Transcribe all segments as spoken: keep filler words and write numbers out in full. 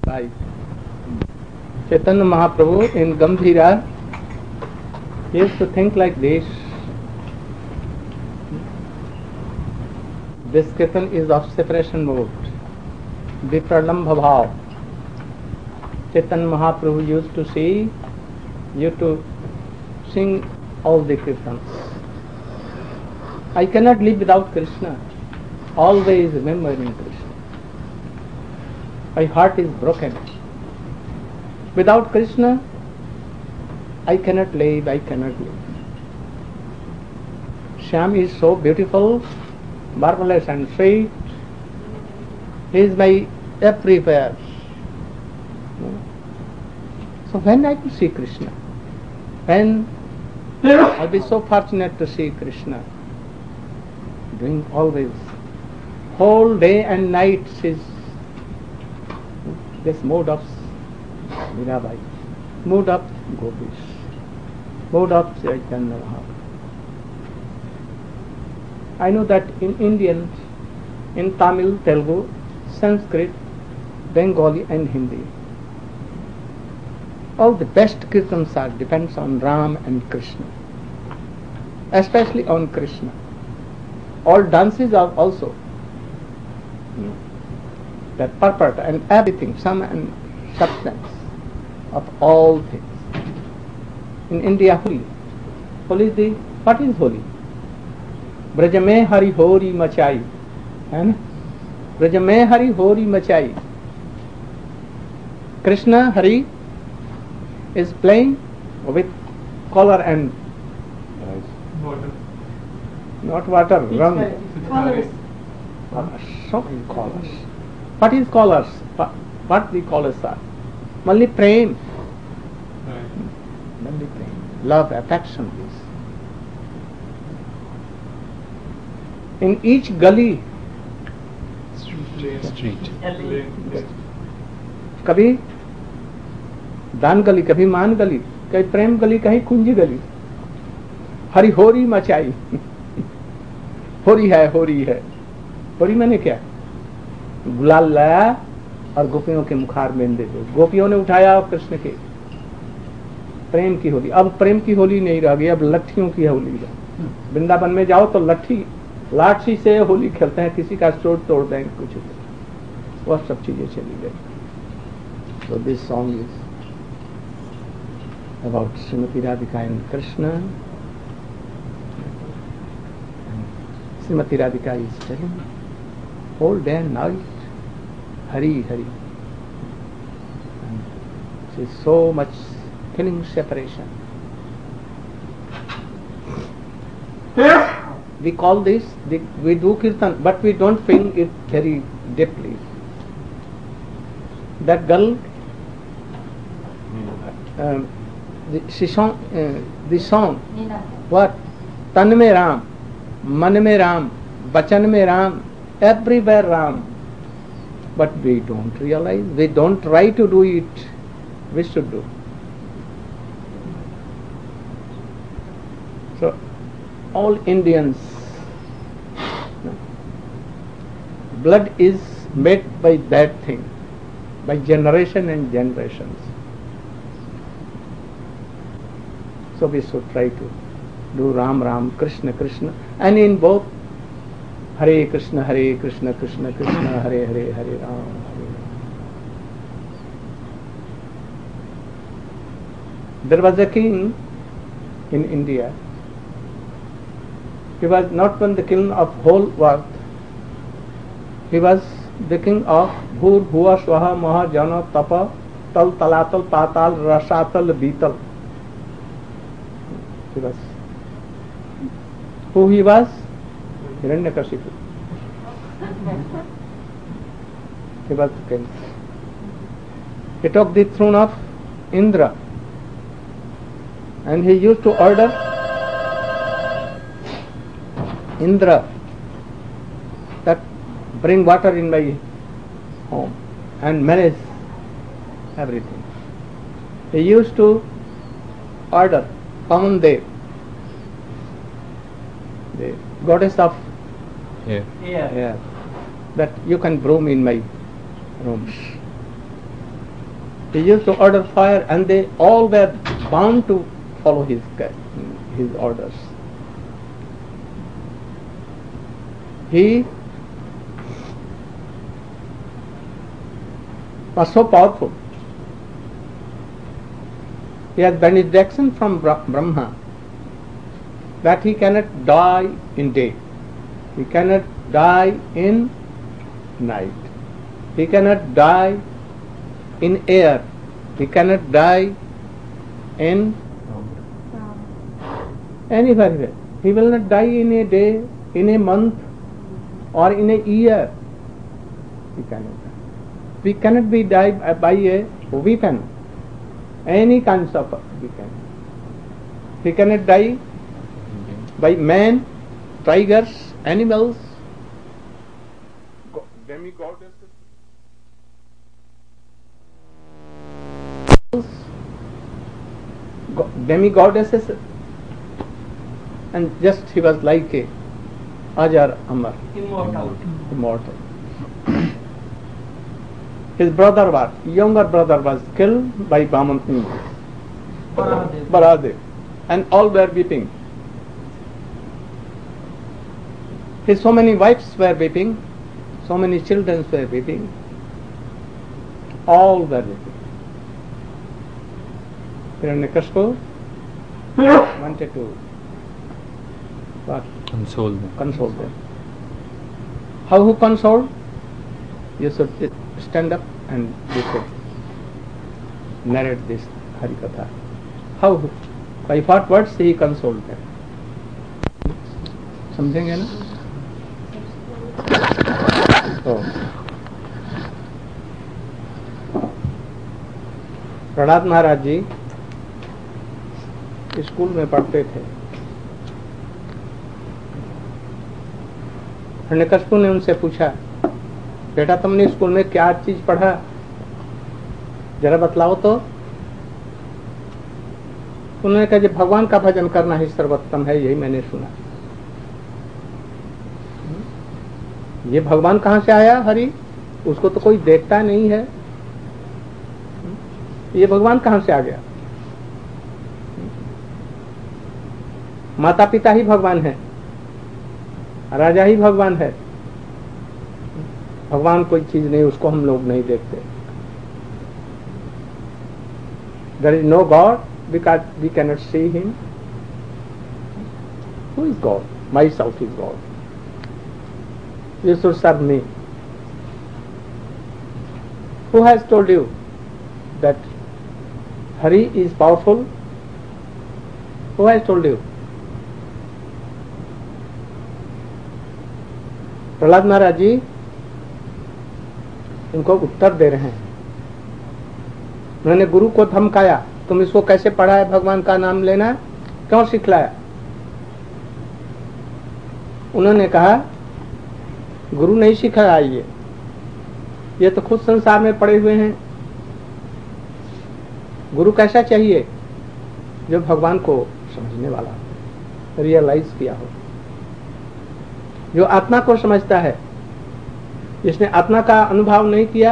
Right. Chaitanya Mahaprabhu in Gambhira used to think like this. This kirtan is of separation mode. Vipralambha bhav. Chaitanya Mahaprabhu used to say, you to sing all the kirtans. I cannot live without Krishna. Always remembering Krishna. My heart is broken. Without Krishna, I cannot live, I cannot live. Shyam is so beautiful, marvelous and sweet. He is my everywhere. So when I will see Krishna, when I will be so fortunate to see Krishna, doing always, whole day and night is this mode of Mirabai, mode of Gopis, mode of Chaitanya Mahaprabhu. I know that in Indian, in Tamil, Telugu, Sanskrit, Bengali and Hindi, all the best kirtans are depends on Ram and Krishna, especially on Krishna. All dances are also the purport and everything, sum and substance of all things. In India, Holi. Holi is the, what is Holi? Brajame Hari Hori Machai. Brajame Hari Hori Machai. Krishna Hari is playing with color and Water. not water, rum. Colors. So many colors. What is colors? What, what the colors are? Only prem. Right. Only prem. Love, affection is. In each gully, Street. कभी दान गली, कभी मान गली, कभी प्रेम गली, कहीं कुंजी गली, हरि होरी मचाई. होरी है, होरी है. होरी मैंने क्या? गुलाल लाया और गोपियों के मुखार में दे दो. गोपियों ने उठाया कृष्ण के. प्रेम की होली. अब प्रेम की होली नहीं रह गई, अब लट्ठियों की होली है. वृंदावन में जाओ तो लट्ठी लाठी से होली खेलते हैं, किसी का चोट तोड़ देंगे, कुछ वह सब चीजें चली गई. So this song is about Srimati Radhika and Krishna. Srimati Radhika is telling whole day and night, Hari, Hari. And she is so much feeling separation. We call this, the, we do kirtan, but we don't feel it very deeply. That girl, um, the, she song, uh, the song, what? Tan mein Ram, Man mein Ram, Bachan mein Ram, everywhere Ram. But we don't realize, we don't try to do it. We should do. So, all Indians, blood is made by that thing, by generation and generations. So we should try to do Ram Ram, Krishna Krishna, and in both Hare Krishna, Hare Krishna, Krishna Krishna, Hare Hare, Hare Ram, Hare Ram. There was a king in India. He was not one the king of whole world. He was the king of Bhur, Bhuva, Swaha, Maha, Jana, Tapa, Tal, Talatal, Patal, Rasatal, Beetal. He was. Who he was? Hiranyakashipu. He was the king. He took the throne of Indra and he used to order Indra that bring water in my home and manage everything. He used to order Pamandev, the goddess of Yeah. air, that you can broom in my rooms. He used to order fire, and they all were bound to follow his his orders. He was so powerful. He has benediction from Brahma that he cannot die in day. He cannot die in night. He cannot die in air. He cannot die in anywhere. He will not die in a day, in a month, or in a year. He cannot die. We cannot be died by a weapon, any kinds of weapon. He cannot die by man, tigers, animals, demigoddesses, demigoddesses, and just he was like a Ajar Amar, Immortal. immortal. His brother was, younger brother was killed by Baman Baradev. Baradev, and all were weeping. His so many wives were weeping, so many children were weeping, all were weeping. Hiranyakashipu wanted to what? Console them. Console them. How who consoled? You should stand up and you should narrate this Harikatha. How? By what words he consoled them? समझेंगे ना? तो प्रहलाद महाराज जी school में पढ़ते थे। हिरण्यकशिपु ने उनसे पूछा, बेटा तुमने स्कूल में क्या चीज पढ़ा, जरा बतलाओ तो। उन्होंने कहा कि भगवान का भजन करना ही सर्वोत्तम है, यही मैंने सुना। ये भगवान कहाँ से आया हरि? उसको तो कोई देखता नहीं है, ये भगवान कहाँ से आ गया? माता पिता ही भगवान है, राजा ही भगवान है। भगवान कोई चीज नहीं, उसको हम लोग नहीं देखते। There is no God because we cannot see him. Who is God? Myself is God. You should serve me. Who has told you that Hari is powerful? Who has told you? Prahlad Maharaj जी इनको उत्तर दे रहे हैं। उन्होंने गुरु को धमकाया, तुम इसको कैसे पढ़ा है भगवान का नाम लेना, क्यों सिखलाया? उन्होंने कहा गुरु नहीं सिखाया, ये ये तो खुद संसार में पड़े हुए हैं। गुरु कैसा चाहिए? जो भगवान को समझने वाला हो, रियलाइज किया हो, जो आत्मा को समझता है। जिसने आत्मा का अनुभव नहीं किया,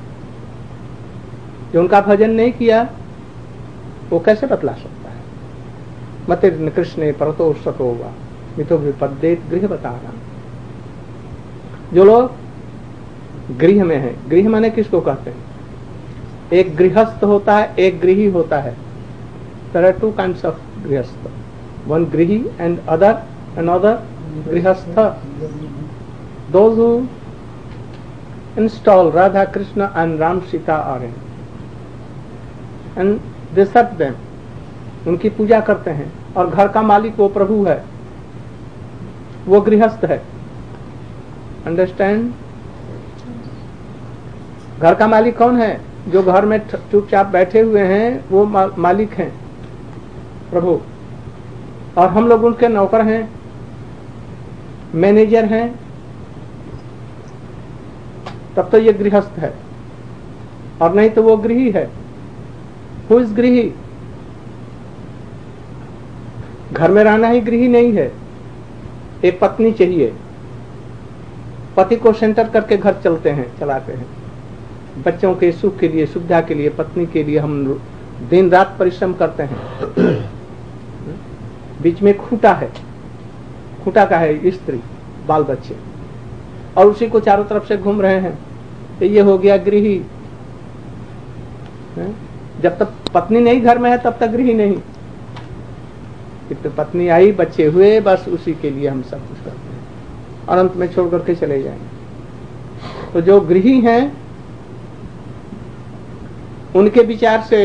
जो उनका भजन नहीं किया, वो कैसे बतला सकता है? मते कृष्ण परतो सतो वा मितो विपद्येत गृह बताना। जो लोग गृह में है, गृह माने किसको कहते हैं? एक गृहस्थ होता है, एक गृही होता है। There are two kinds of गृहस्थ, one गृही and other another grihastha. Those who install Radha, Krishna and Ram, Sita are in, and they serve them, उनकी पूजा करते हैं। और घर का मालिक वो प्रभु है, वो गृहस्थ है। अंडरस्टैंड? घर का मालिक कौन है? जो घर में चुपचाप बैठे हुए हैं, वो मा, मालिक हैं, प्रभु। और हम लोग उनके नौकर हैं, मैनेजर हैं। तब तो ये गृहस्थ है, और नहीं तो वो गृही है। हु इज गृही? घर में रहना ही गृही नहीं है। एक पत्नी चाहिए, पति को सेंटर करके घर चलते हैं, चलाते हैं। बच्चों के सुख के लिए, सुविधा के लिए, पत्नी के लिए हम दिन रात परिश्रम करते हैं। बीच में खूंटा है, खूंटा का है स्त्री, बाल बच्चे, और उसी को चारों तरफ से घूम रहे हैं। तो ये हो गया गृही। जब तक पत्नी नहीं घर में है तब तक गृही नहीं। तो पत्नी आई, बच्चे हुए, बस उसी के लिए हम सब कुछ करते हैं और अंत में छोड़ करके चले जाएंगे। तो जो गृही हैं उनके विचार से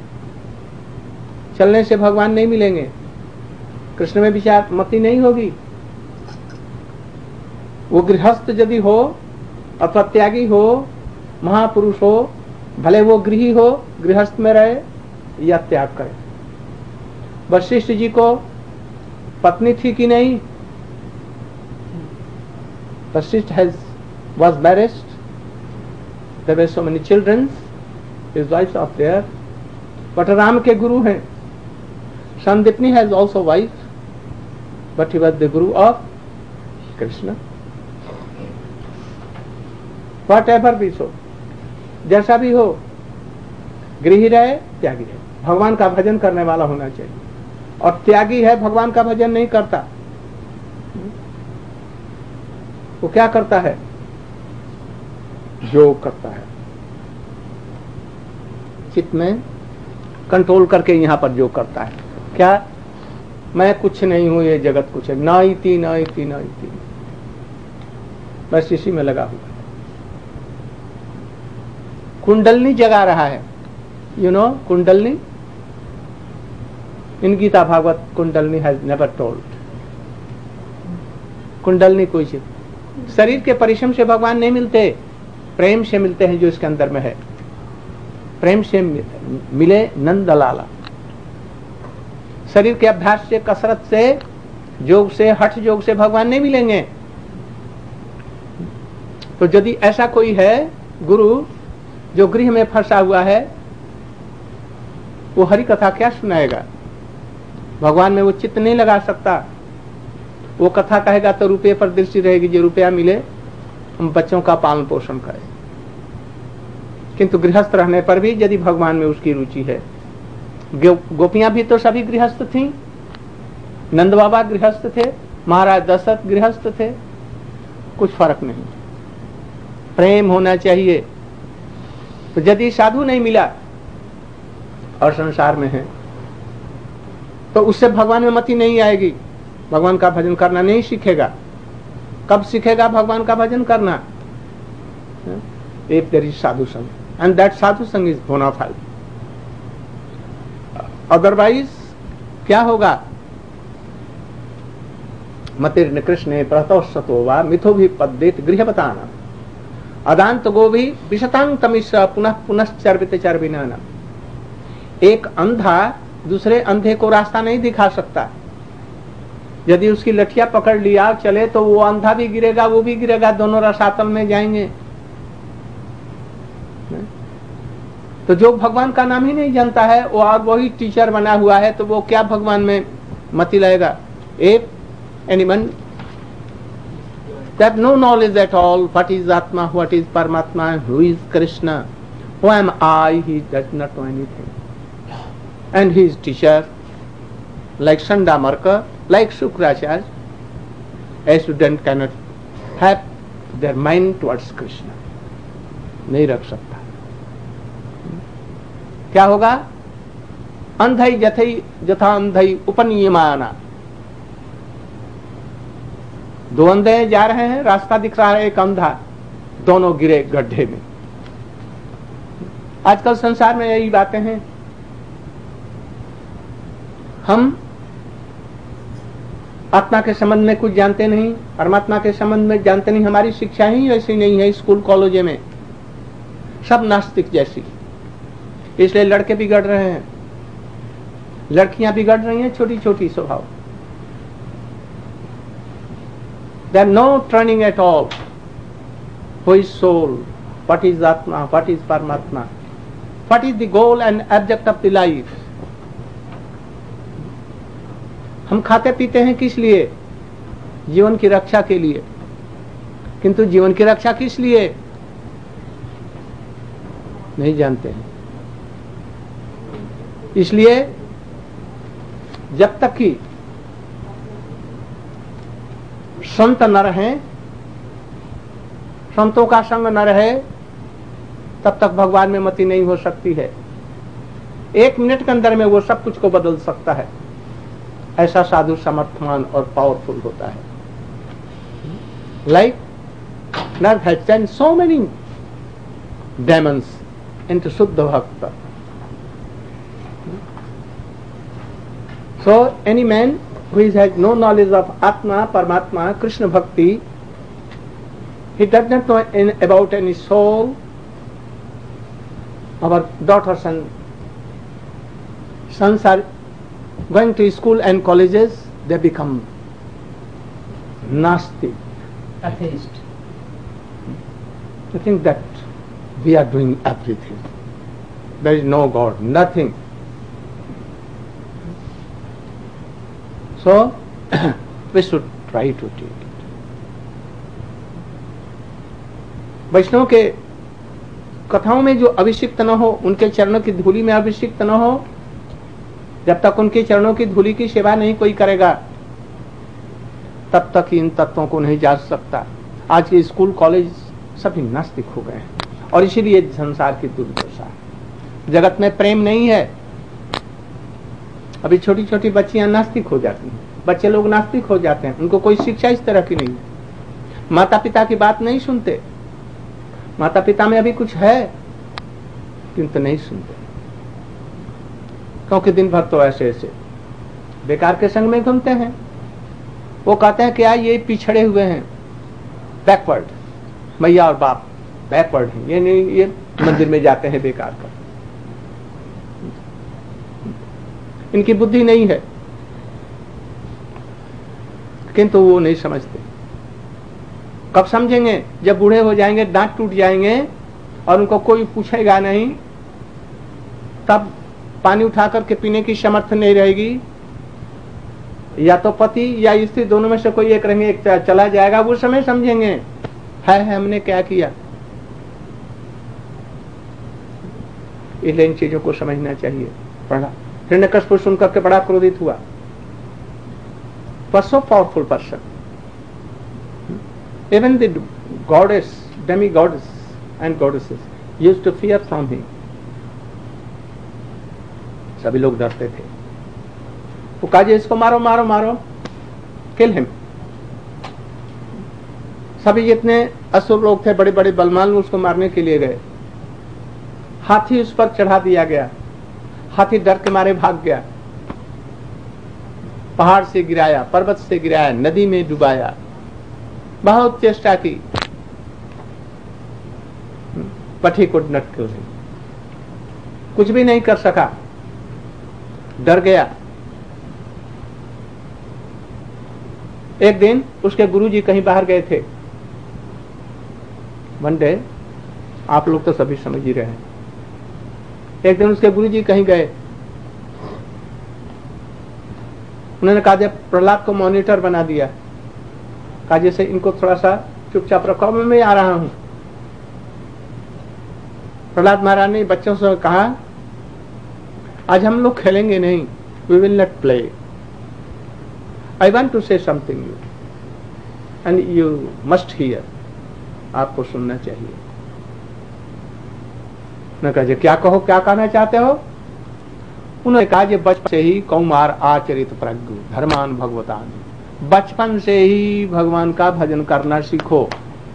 चलने से भगवान नहीं मिलेंगे, कृष्ण में विचार मति नहीं होगी। वो गृहस्थ यदि हो अथवा त्यागी हो, महापुरुष हो, भले वो गृही हो, गृहस्थ में रहे या त्याग करे। वशिष्ठ जी को पत्नी थी कि नहीं? Vashishtha has was married, there were so many children, his wives are there, but Ram के गुरु हैं। Sandipani has also wife, but he was the guru of Krishna. Whatever be so, जैसा भी हो, गृही रहे, त्यागी रहे, भगवान का भजन करने वाला होना चाहिए। और त्यागी है, भगवान का भजन नहीं करता, वो क्या करता है? योग करता है, चित्त में कंट्रोल करके यहाँ पर योग करता है। क्या? मैं कुछ नहीं हूं, ये जगत कुछ है, ना इति ना इति ना इति, बस इसी में लगा हुआ है। कुंडलनी जगा रहा है, you know kundalini. In Gita Bhagavat kundalini has never told. Kundalini कोई चीज, शरीर के परिश्रम से भगवान नहीं मिलते, प्रेम से मिलते हैं जो इसके अंदर में है। प्रेम से मिले नंदलाला। शरीर के अभ्यास से, कसरत से, योग से, हठ योग से भगवान नहीं मिलेंगे। तो यदि ऐसा कोई है गुरु जो गृह में फंसा हुआ है, वो हरि कथा क्या सुनाएगा? भगवान में वो चित्त नहीं लगा सकता। वो कथा कहेगा तो रुपये पर दृष्टि रहेगी, जो रुपया मिले हम बच्चों का पालन पोषण करें। किंतु गृहस्थ रहने पर भी यदि भगवान में उसकी रुचि है, गोपियां भी तो सभी गृहस्थ थीं। नंद बाबा गृहस्थ थे, महाराज दशरथ गृहस्थ थे, कुछ फर्क नहीं। प्रेम होना चाहिए। तो यदि साधु नहीं मिला और संसार में है, तो उससे भगवान में मति नहीं आएगी, भगवान का भजन करना नहीं सीखेगा। कब सीखेगा भगवान का भजन करना? इफ देयर इज साधु संग, एंड दैट साधु संग इज बोना फाइड। अदरवाइज क्या होगा? मतिर्न कृष्णे प्रतोषतो वा मिथो भी पद्येत गृहपताना अदांत गोभी विशतांग तमिश्र पुनः पुनश्चर्वित चर्विनाना। एक अंधा दूसरे अंधे को रास्ता नहीं दिखा सकता। यदि उसकी लठिया पकड़ लिया चले तो वो अंधा भी गिरेगा, वो भी गिरेगा, दोनों रसातल में जाएंगे। तो जो भगवान का नाम ही नहीं जानता है वो और वही टीचर बना हुआ है, तो वो क्या भगवान में मति लाएगा? If anyone that no knowledge at all, what is Atma, what is Paramatma, who is Krishna, who am I, he does not know anything. And he is teacher, like Sandamarka, like Shukracharya, a student cannot have their mind towards Krishna. नहीं रख सकता। क्या होगा? अंधई जथई जथा अंधई उपनियमाना। दो अंधे जा रहे हैं, रास्ता दिख रहा है, एक अंधा, दोनों गिरे गड्ढे में। आजकल संसार में यही बातें हैं। हम आत्मा के संबंध में कुछ जानते नहीं, परमात्मा के संबंध में जानते नहीं। हमारी शिक्षा ही ऐसी नहीं है स्कूल कॉलेज में, सब नास्तिक जैसी। इसलिए लड़के बिगड़ रहे हैं, लड़कियां बिगड़ रही हैं, छोटी छोटी स्वभाव। There is no training at all. Who is soul? What is Atma? What is Paramatma? What is the goal and object of the life? हम खाते पीते हैं किस लिए? जीवन की रक्षा के लिए। किंतु जीवन की रक्षा किस लिए? नहीं जानते हैं। इसलिए जब तक कि संत न रहें, संतों का संग न रहे, तब तक भगवान में मति नहीं हो सकती है। एक मिनट के अंदर में वो सब कुछ को बदल सकता है। ऐसा साधु समर्थवान और पावरफुल होता है। Like Nag has sent so many demons into Suddha Bhakta. So any man who has no knowledge of Atma, Paramatma, Krishna Bhakti, he does not know in, about any soul. Our daughters and sons are going to school and colleges, they become nasty. Atheist. I think that we are doing everything. There is no God, nothing. So we should try to take it. वैष्णव के कथाओं में जो अभिषिक्त न हो, उनके चरणों की धूलि में अभिषिक्त न हो, जब तक उनके चरणों की धूलि की सेवा नहीं कोई करेगा, तब तक इन तत्वों को नहीं जान सकता। आज के स्कूल कॉलेज सभी नास्तिक हो गए हैं और इसीलिए संसार की दुर्दशा है। जगत में प्रेम नहीं है। अभी छोटी छोटी बच्चियां नास्तिक हो जाती हैं, बच्चे लोग नास्तिक हो जाते हैं, उनको कोई शिक्षा इस तरह की नहीं है। माता पिता की बात नहीं सुनते, माता पिता में अभी कुछ है किंतु नहीं सुनते, क्योंकि दिन भर तो ऐसे ऐसे बेकार के संग में घूमते हैं। वो कहते हैं क्या ये पिछड़े हुए हैं, बैकवर्ड, मैया और बाप बैकवर्ड हैं, ये नहीं, ये मंदिर में जाते हैं बेकार का, इनकी बुद्धि नहीं है, किंतु वो नहीं समझते। कब समझेंगे? जब बूढ़े हो जाएंगे, दांत टूट जाएंगे और उनको कोई पूछेगा नहीं, तब पानी उठा करके पीने की सामर्थ्य नहीं रहेगी, या तो पति या स्त्री दोनों में से कोई एक रहेंगे, एक चला जाएगा, वो समय समझेंगे है, है हमने क्या किया। इसलिए इन चीजों को समझना चाहिए। पढ़ा हिरण्यकश्यप सुन करके बड़ा क्रोधित हुआ। Was so powerful person. Even the goddess, demi-goddess and goddesses used to fear from him. सभी लोग डरते थे। वो कहा जी इसको मारो मारो मारो, किल हिम। सभी जितने असुर लोग थे, बड़े बड़े बलवान लोग उसको मारने के लिए गए। हाथी उस पर चढ़ा दिया गया, हाथी डर के मारे भाग गया, पहाड़ से गिराया, पर्वत से गिराया, नदी में डुबाया, बहुत चेष्टा की, but he could not kill him. कुछ भी नहीं कर सका, डर गया। एक दिन उसके गुरुजी कहीं बाहर गए थे। वन डे, आप लोग तो सभी समझ ही रहे हैं, एक दिन उसके गुरुजी कहीं गए। उन्होंने कहा जब प्रहलाद को मॉनिटर बना दिया, कहा जैसे इनको थोड़ा सा चुपचाप रखो, मैं आ रहा हूं। प्रहलाद महाराज ने बच्चों से कहा आज हम लोग खेलेंगे नहीं, we will not play, I want to say something you and you must hear, आपको सुनना चाहिए। उन्होंने कहा क्या कहो, क्या कहना चाहते हो? उन्होंने कहा जे बचपन से ही कौमार आचरित प्रज्ञ धर्मान भगवतान, बचपन से ही भगवान का भजन करना सीखो।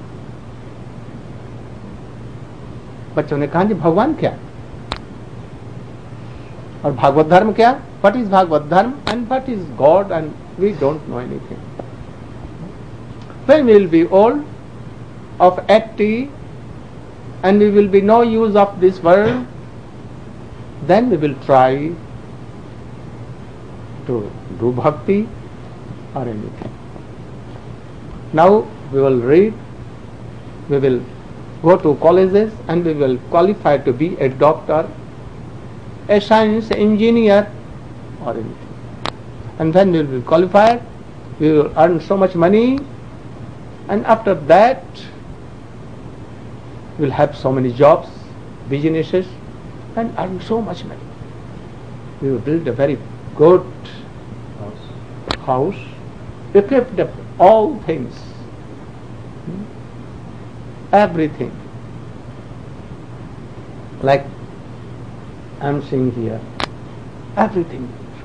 बच्चों ने कहा जी भगवान क्या और भागवत धर्म क्या? What is Bhagavat dharma and what is God and we don't know anything. When we will be old of eighty and we will be no use of this world, then we will try to do bhakti or anything. Now we will read, we will go to colleges and we will qualify to be a doctor, a science engineer or anything. And then we will be qualified, we will earn so much money, and after that we will have so many jobs, businesses and earn so much money. We will build a very good house, equipped up all things, hmm? everything. Like I am seeing here, everything.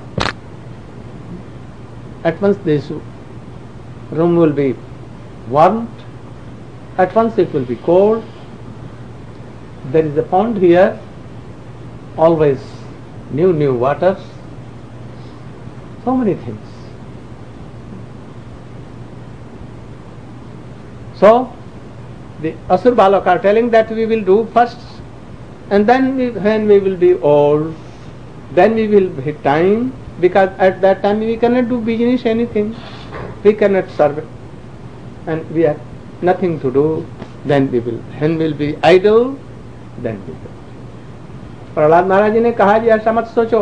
At once this room will be warmed, at once it will be cold. There is a pond here, always new new waters, so many things. So the Asur Balak are telling that we will do first, and then we, when we will be old, then we will have time, because at that time we cannot do business, anything, we cannot serve, and we have nothing to do. Then we will, when we will be idle, then we will. Prahlad Maharaj ji ने कहा जी ऐसा मत सोचो,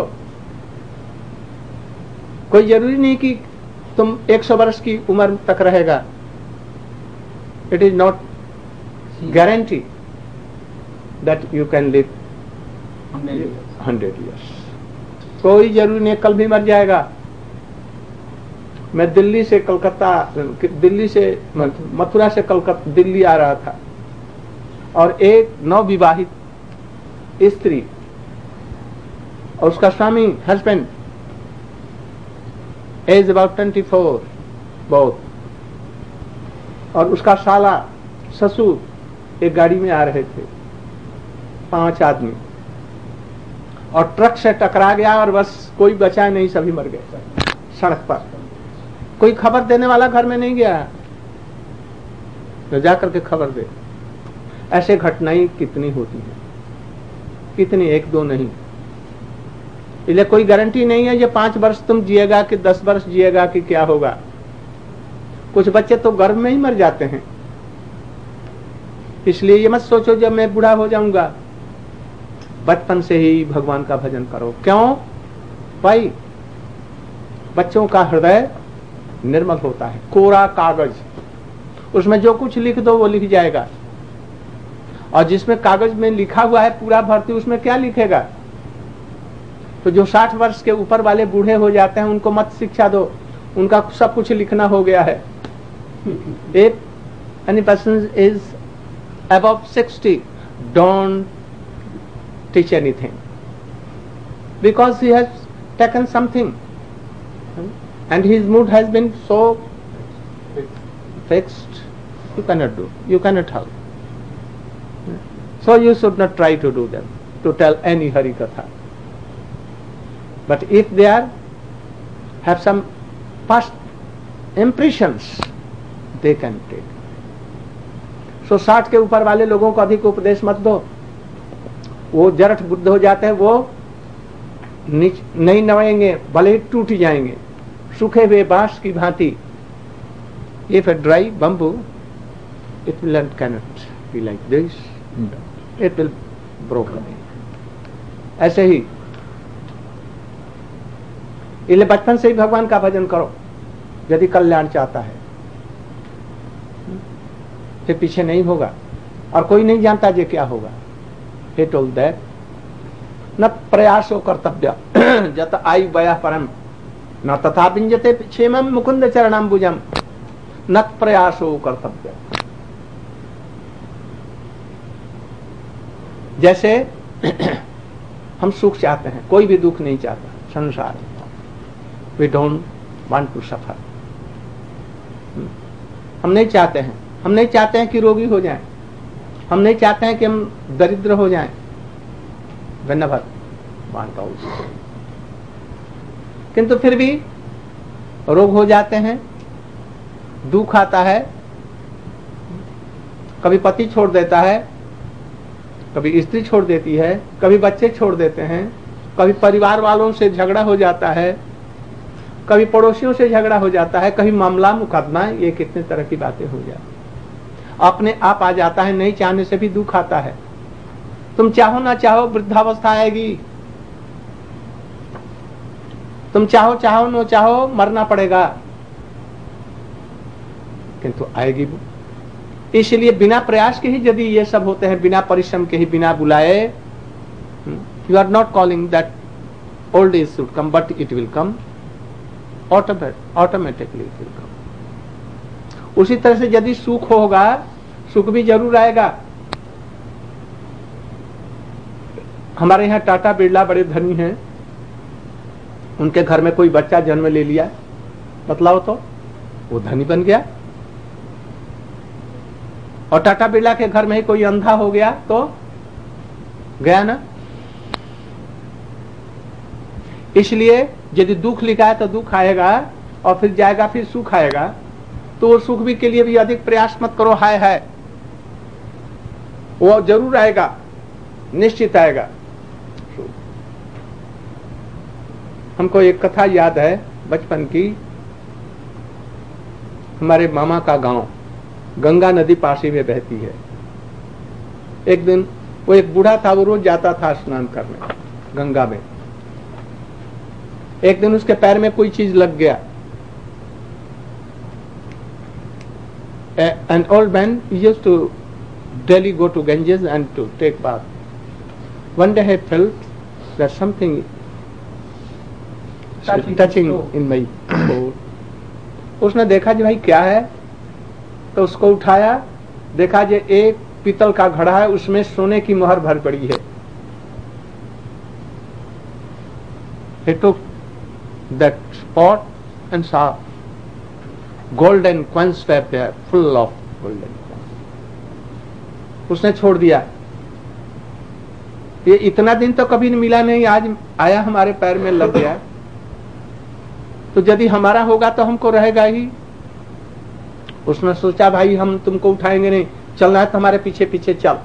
कोई जरूरी नहीं कि तुम एक सौ वर्ष की उम्र तक रहेगा. It is not guarantee that you can live hundred years. कोई जरूरी नहीं कल भी मर जाएगा. मैं दिल्ली से कलकत्ता, दिल्ली से मथुरा से कलकत्ता दिल्ली आ रहा था, और एक नवविवाहित स्त्री और उसका स्वामी husband, age about twenty four बहुत, और उसका साला ससुर एक गाड़ी में आ रहे थे, पांच आदमी, और ट्रक से टकरा गया और बस कोई बचा नहीं, सभी मर गए सड़क पर. कोई खबर देने वाला घर में नहीं गया तो जाकर के खबर दे. ऐसे घटनाएं कितनी होती हैं, कितनी, एक दो नहीं. इसलिए कोई गारंटी नहीं है ये पांच वर्ष तुम जिएगा कि दस वर्ष जिएगा कि क्या होगा. कुछ बच्चे तो गर्भ में ही मर जाते हैं. इसलिए ये मत सोचो जब मैं बूढ़ा हो जाऊंगा. बचपन से ही भगवान का भजन करो. क्यों भाई? बच्चों का हृदय निर्मल होता है, कोरा कागज, उसमें जो कुछ लिख दो वो लिख जाएगा. और जिसमें कागज में लिखा हुआ है पूरा भर्ती, उसमें क्या लिखेगा? तो जो साठ वर्ष के ऊपर वाले बूढ़े हो जाते हैं उनको मत शिक्षा दो, उनका सब कुछ लिखना हो गया है. If any person is above sixty, don't teach anything, because he has taken something and his mood has been so fixed, you cannot do, you cannot help. So you should not try to do them, to tell any Hari Katha. But if they are have some past impressions, they can take. So साठ के ऊपर वाले लोगों को अधिक उपदेश मत दो, वो जरठ बुद्ध हो जाते हैं, वो नहीं नवाएंगे, भले ही टूट जाएंगे सूखे हुए बांस की भांति. If a dry bamboo, it will and cannot be like this, it will broken. ऐसे ही इसलिए बचपन से ही भगवान का भजन करो यदि कल्याण चाहता है, फिर पीछे नहीं होगा. और कोई नहीं जानता जे क्या होगा. He told that न प्रयासो कर्तव्य जत आयु वयः परम न तथा विंजते क्षेमम मुकुंद चरणाम्बुजम न प्रयासो कर्तव्य. जैसे हम सुख चाहते हैं, कोई भी दुख नहीं चाहता संसार. We don't want to suffer. हम नहीं चाहते हैं, हम नहीं चाहते हैं कि रोगी हो जाएं, हम नहीं चाहते हैं कि हम दरिद्र हो जाएं. Whenever want also. किंतु फिर भी रोग हो जाते हैं, दुख आता है, कभी पति छोड़ देता है, कभी स्त्री छोड़ देती है, कभी बच्चे छोड़ देते हैं, कभी परिवार वालों से झगड़ा हो जाता है, कभी पड़ोसियों से झगड़ा हो जाता है, कभी मामला मुकदमा, ये कितने तरह की बातें हो जाती. अपने आप आ जाता है, नहीं चाहने से भी दुख आता है. तुम चाहो ना चाहो वृद्धावस्था आएगी, तुम चाहो चाहो न चाहो मरना पड़ेगा, किंतु आएगी. इसलिए बिना प्रयास के ही यदि ये सब होते हैं, बिना परिश्रम के ही, बिना बुलाए, you are not calling that old age should come, but it will come automatically, it will come. उसी तरह से यदि सुख होगा, सुख भी जरूर आएगा। हमारे यहाँ टाटा बिरला बड़े धनी हैं, उनके घर में कोई बच्चा जन्म ले लिया, बतलाओ तो वो धनी बन गया। और टाटा बिरला के घर में ही कोई अंधा हो गया तो गया ना। इसलिए यदि दुख लिखा है तो दुख आएगा और फिर जाएगा, फिर सुख आएगा। तो वो सुख भी के लिए भी अधिक प्रयास मत करो, हाय हाय, वो जरूर आएगा, निश्चित आएगा। हमको एक कथा याद है बचपन की। हमारे मामा का गांव गंगा नदी पासी में बहती है। एक दिन वो एक बूढ़ा था, वो रोज जाता था स्नान करने गंगा में। एक दिन उसके पैर में कोई चीज लग गया। An old man used to daily go to Ganges and to take bath. One day he felt that something Touching touching his toe. in my foot. उसने देखा जी भाई क्या है, तो उसको उठाया, देखा जी एक पीतल का घड़ा है, उसमें सोने की मोहर भर पड़ी है। He took that pot and saw golden coins were there, full of golden coins. उसने छोड़ दिया। ये इतना दिन तो कभी मिला नहीं, आज आया हमारे पैर में लग गया। तो यदि हमारा होगा तो हमको रहेगा ही। उसने सोचा भाई हम तुमको उठाएंगे नहीं, चलना है तो हमारे पीछे पीछे चल।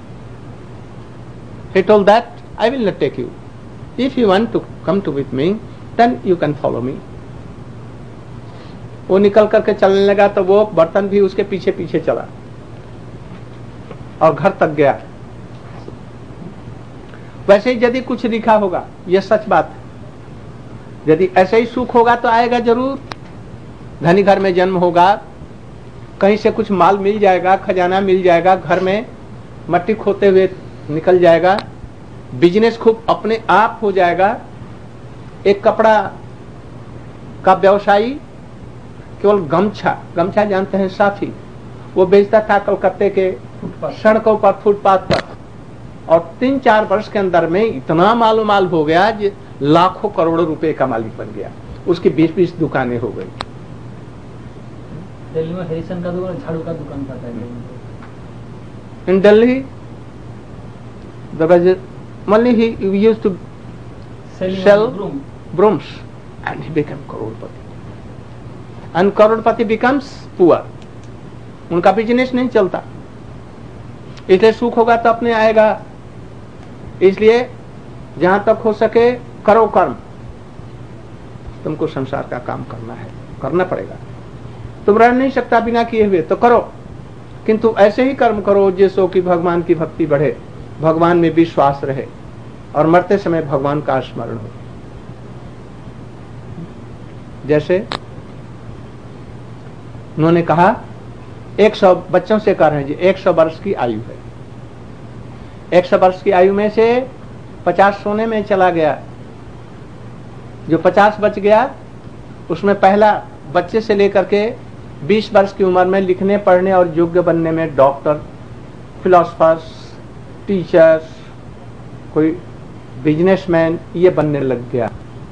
He told that I will not take you. If you want to come to with me, then you can follow me. वो निकल करके चलने लगा तो वो बर्तन भी उसके पीछे पीछे चला और घर तक गया। वैसे ही यदि कुछ लिखा होगा, यह सच बात है, यदि ऐसे ही सुख होगा तो आएगा जरूर। धनी घर में जन्म होगा, कहीं से कुछ माल मिल जाएगा, खजाना मिल जाएगा, घर में मट्टी खोते हुए निकल जाएगा, बिजनेस खूब अपने आप हो जाएगा। एक कपड़ा का व्यवसायी केवल गमछा, गमछा जानते हैं, साफी, वो बेचता था कलकत्ते के सड़कों पर, फुटपाथ पर, और तीन चार वर्ष के अंदर में इतना मालो माल हो गया कि लाखों करोड़ों रुपए का मालिक बन गया। उसकी बीस बीस दुकानें हो गई। दिल्ली में हेरिसन का दुकान, झाड़ू का दुकान था पहले। In Delhi, there was a, only he used to Selling sell broom. brooms, and he became crorepati. And crorepati becomes poor. उनका बिजनेस नहीं चलता, इसलिए सुख होगा तो अपने आएगा। इसलिए जहां तक हो सके करो कर्म। तुमको संसार का काम करना है, करना पड़ेगा। तुम रह नहीं सकता बिना किए हुए, तो करो, किंतु ऐसे ही कर्म करो जिससे कि भगवान की भक्ति बढ़े, भगवान में विश्वास रहे और मरते समय भगवान का स्मरण हो। जैसे उन्होंने कहा, एक सौ बच्चों से कह रहे हैं जी, एक सौ वर्ष की आयु है, एक सौ वर्ष की आयु में से पचास सोने में चला गया, जो पचास बच गया उसमें पहला बच्चे से लेकर के बीस वर्ष की उम्र में लिखने पढ़ने और योग्य बनने में डॉक्टर, फिलोसफर्स, टीचर्स, कोई बिजनेसमैन, ये बनने लग गया।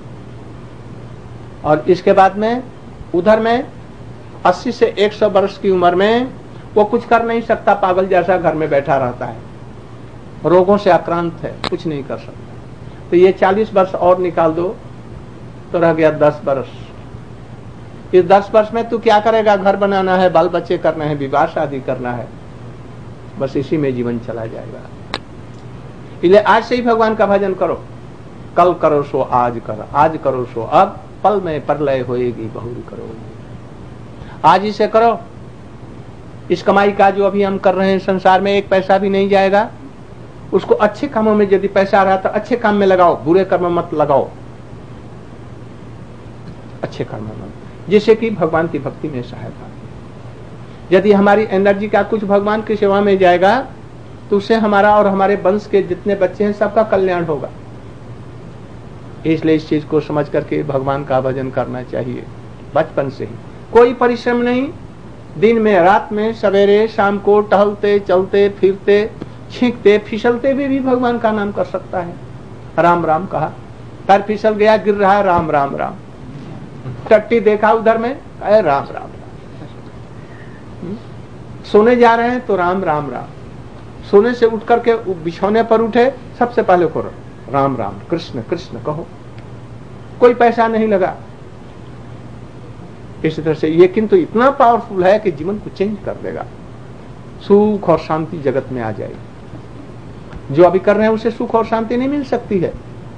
और इसके बाद में उधर में अस्सी से एक सौ वर्ष की उम्र में वो कुछ कर नहीं सकता, पागल जैसा घर में बैठा रहता है, रोगों से आक्रांत है, कुछ नहीं कर सकता। तो ये चालीस वर्ष और निकाल दो तो रह गया दस वर्ष। इस दस वर्ष में तू क्या करेगा? घर बनाना है, बाल बच्चे करना है, विवाह शादी करना है, बस इसी में जीवन चला जाएगा। इसलिए आज से ही भगवान का भजन करो। कल करो सो आज कर, आज करो सो अब, पल में प्रलय होएगी बहुरी करो। आज ही से करो। इस कमाई का जो अभी हम कर रहे हैं संसार में एक पैसा भी नहीं जाएगा। उसको अच्छे कामों में यदि पैसा आ रहा तो अच्छे काम में लगाओ, बुरे कर्म मत लगाओ, अच्छे कर्म में, जिससे कि भगवान की भक्ति में सहायता। यदि हमारी एनर्जी का कुछ भगवान की सेवा में जाएगा तो उससे हमारा और हमारे वंश के जितने बच्चे हैं सबका कल्याण होगा। इसलिए इस चीज को समझ करके भगवान का भजन करना चाहिए बचपन से ही। कोई परिश्रम नहीं, दिन में रात में सवेरे शाम को टहलते चलते फिरते छींकते फिसलते भी, भी भगवान का नाम कर सकता है। राम राम कहा, पैर फिसल गया गिर रहा है, राम राम राम। टट्टी देखा उधर में, अरे राम राम राम। सोने जा रहे हैं तो राम राम राम। सोने से उठ करके बिछौने पर उठे सबसे पहले करो राम राम, कृष्ण कृष्ण कहो। कोई पैसा नहीं लगा। इसी तरह से ये किंतु इतना पावरफुल है कि जीवन को चेंज कर देगा। सुख और शांति जगत में आ जाएगी। जो अभी कर रहे हैं उसे सुख और शांति नहीं मिल सकती है।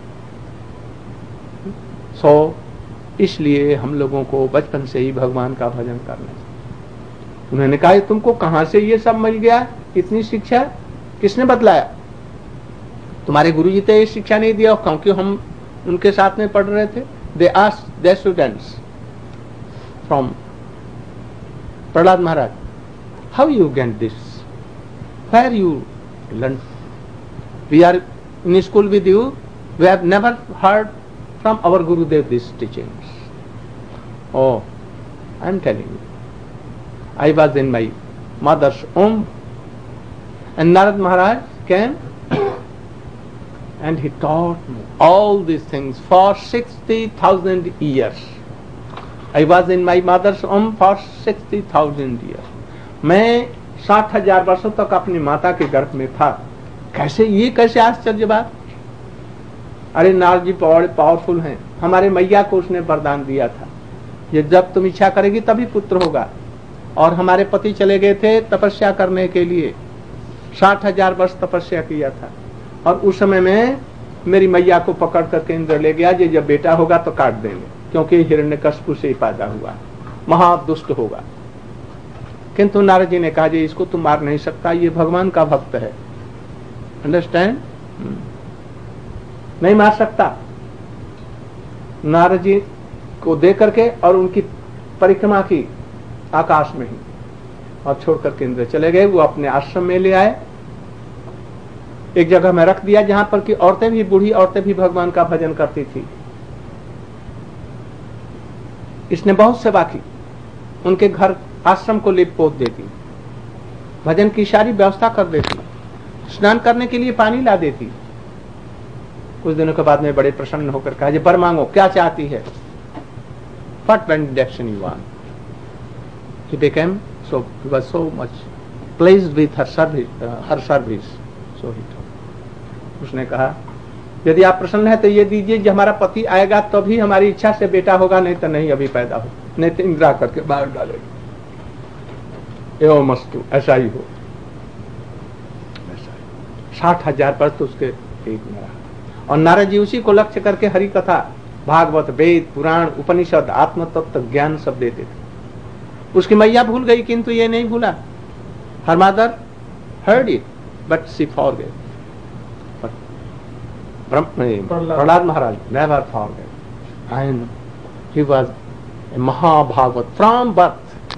सो इसलिए हम लोगों को बचपन से ही भगवान का भजन करना चाहिए। उन्होंने कहा तुमको कहां से ये सब मिल गया, इतनी शिक्षा किसने बतलाया? तुम्हारे गुरुजी तो ये शिक्षा नहीं दिया, क्योंकि हम उनके साथ में पढ़ रहे थे। They asked their students from Prahlad Maharaj, how you get this, where you learn? We are in school with you, we have never heard from our Gurudev these teachings. Oh, I am telling you, I was in my mother's womb and Narad Maharaj came and he taught me all these things for sixty thousand years. I was in my mother's womb for sixty thousand years. मैं साठ हजार वर्षों तक अपनी माता के गर्भ में था। कैसे, ये कैसे आश्चर्य बात? अरे नारद जी बड़े पावरफुल हैं। हमारे मैया को उसने वरदान दिया था, ये जब तुम इच्छा करेगी तभी पुत्र होगा। और हमारे पति चले गए थे तपस्या करने के लिए, साठ हजार वर्ष तपस्या किया था। और उस समय में मेरी मैया को पकड़ करके इंद्र ले गया, ये जब बेटा होगा तो काट देंगे, क्योंकि हिरण्यकश्यप से ही पैदा हुआ, महादुष्ट होगा। किंतु नारद जी ने कहा जी इसको तुम मार नहीं सकता, ये भगवान का भक्त है, अंडरस्टैंड, नहीं मार सकता। नारद जी को दे करके और उनकी परिक्रमा की आकाश में ही, और छोड़ करके इंद्र चले गए। वो अपने आश्रम में ले आए, एक जगह में रख दिया जहां पर कि औरतें भी, बूढ़ी औरतें भी भगवान का भजन करती थी। इसने बहुत सेवा की, उनके घर आश्रम को लिप पोत देती, भजन की सारी व्यवस्था कर देती, स्नान करने के लिए पानी ला देती। कुछ दिनों के बाद में बड़े प्रसन्न होकर कहा जी बर मांगो, क्या चाहती है? What benediction you want? He became so, he was so much pleased with her service, uh, her service. So he told. उसने कहा यदि आप प्रसन्न है तो ये दीजिए, जब हमारा पति आएगा तभी तो हमारी इच्छा से बेटा होगा, नहीं तो नहीं अभी पैदा हो, नहीं तो इंद्रा करके बाहर डालेगी। एवं मस्तु, ऐसा ही हो। साठ हजार पर तो उसके पेट में रहा। और नारद जी उसी को लक्ष्य करके हरि कथा, भागवत, वेद, पुराण, उपनिषद, आत्म तत्व ज्ञान सब देते थे। उसकी मैया भूल गई किंतु ये नहीं भूला। हर mother heard it but she forget. Prahlad Maharaj never forget and he was a Mahabhagavat from birth.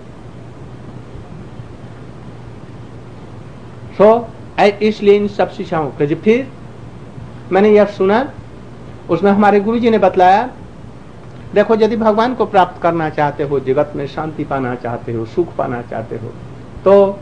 So इसलिए इन सब शिक्षाओं के फिर मैंने यह सुना, उसमें हमारे गुरुजी ने बतलाया, देखो यदि भगवान को प्राप्त करना चाहते हो, जगत में शांति पाना चाहते हो, सुख पाना चाहते हो, तो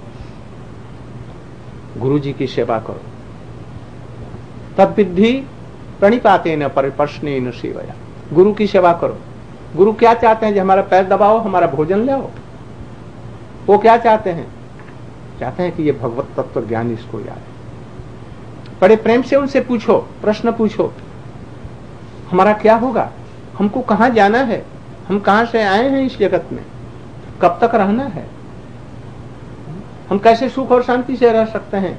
गुरुजी की सेवा करो। तद्विद्धि प्रणिपातेन परिप्रश्नेन सेवया। गुरु की सेवा करो। गुरु क्या चाहते हैं? जो हमारा पैर दबाओ, हमारा भोजन ले आओ। वो क्या चाहते हैं? चाहते हैं कि ये भगवत तत्व ज्ञान इसको याद है। बड़े प्रेम से उनसे पूछो, प्रश्न पूछो, हमारा क्या होगा, हमको कहां जाना है, हम कहां से आए हैं इस जगत में, कब तक रहना है, हम कैसे सुख और शांति से रह सकते हैं।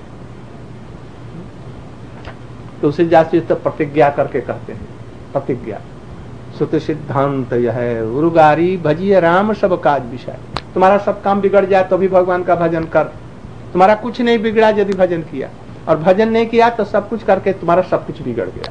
तो उसे जाति तो प्रतिज्ञा करके कहते हैं, प्रतिज्ञा सुत सिद्धांत यह है उरुगारी भजिए राम सब काज विषय। तुम्हारा सब काम बिगड़ जाए तो भी भगवान का भजन कर। तुम्हारा कुछ नहीं बिगड़ा यदि भजन किया, और भजन नहीं किया तो सब कुछ करके तुम्हारा सब कुछ बिगड़ गया।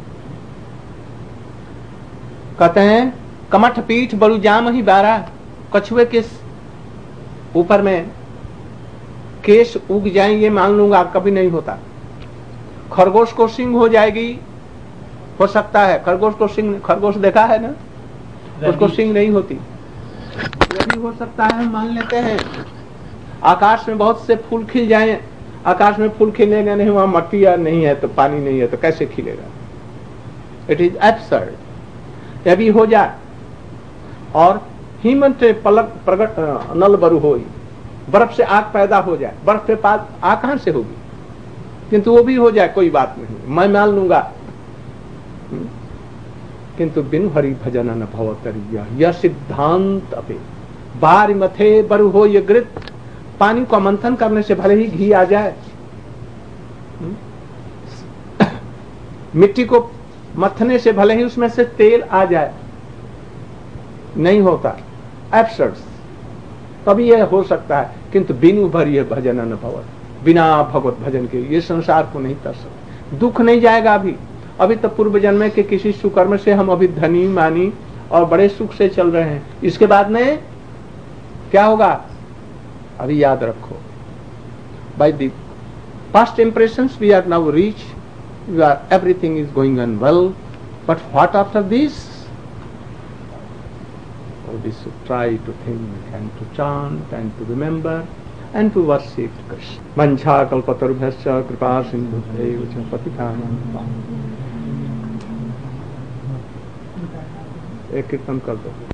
कहते हैं कमठ पीठ बड़ू जाम ही बारा, कछुए के ऊपर में केश उग जाएंगे मान लूंगा, कभी नहीं होता। खरगोश को सिंग हो जाएगी, हो सकता है। खरगोश को सिंग, खरगोश देखा है ना, उसको सिंग नहीं होती। ये भी हो सकता है, मान लेते हैं। आकाश में बहुत से फूल खिल जाएं, आकाश में फूल खिलेगा नहीं, वहां मट्टी या नहीं है तो पानी नहीं है तो कैसे खिलेगा? It is absurd. यह भी हो जाए। और हिमंत पलक प्रगट नल बरु होई, बर्फ से आग पैदा हो जाए। बर्फ पे आग कहां से होगी? किंतु वो भी हो जाए, कोई बात नहीं, मैं मान लूंगा। किंतु बिनु हरि भजन न भवतरिया, यह सिद्धांत अपे बार मथे बरु हो ये गृत। पानी को मंथन करने से भले ही घी आ जाए, मिट्टी को मथने से भले ही उसमें से तेल आ जाए, नहीं होता। एब्सर्ड। तभी यह हो सकता है। किंतु बिनु भरी भजन न भवत, बिना भगवत भजन के ये संसार को नहीं तर सकते। दुख नहीं जाएगा अभी। अभी तो पूर्व जन्म के किसी सुकर्म से हम अभी धनी मानी और बड़े सुख से चल रहे हैं। इसके बाद में क्या होगा अभी याद रखो। By the past impressions we are now reach, we are everything is going on well, but what after this? We should try to think and to chant and to remember and to worship Krishna. Mancha kalpatarubhyascha kripa sindhubhyo cha patitanam pavanebhyo. एक कीर्तन कर दो।